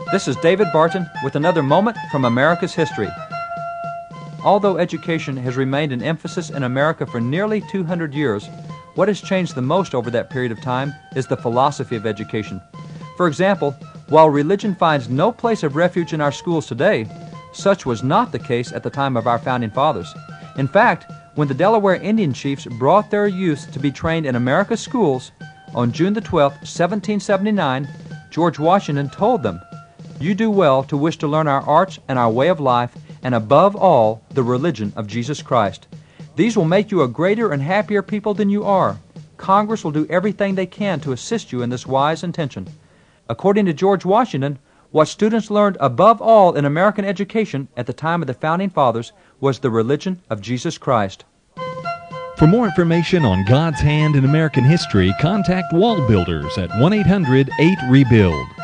This is David Barton with another moment from America's history. Although education has remained an emphasis in America for nearly 200 years, what has changed the most over that period of time is the philosophy of education. For example, while religion finds no place of refuge in our schools today, such was not the case at the time of our founding fathers. In fact, when the Delaware Indian chiefs brought their youths to be trained in America's schools, on June the 12th, 1779, George Washington told them, "You do well to wish to learn our arts and our way of life, and above all, the religion of Jesus Christ. These will make you a greater and happier people than you are. Congress will do everything they can to assist you in this wise intention." According to George Washington, what students learned above all in American education at the time of the Founding Fathers was the religion of Jesus Christ. For more information on God's hand in American history, contact Wall Builders at 1-800-8-REBUILD.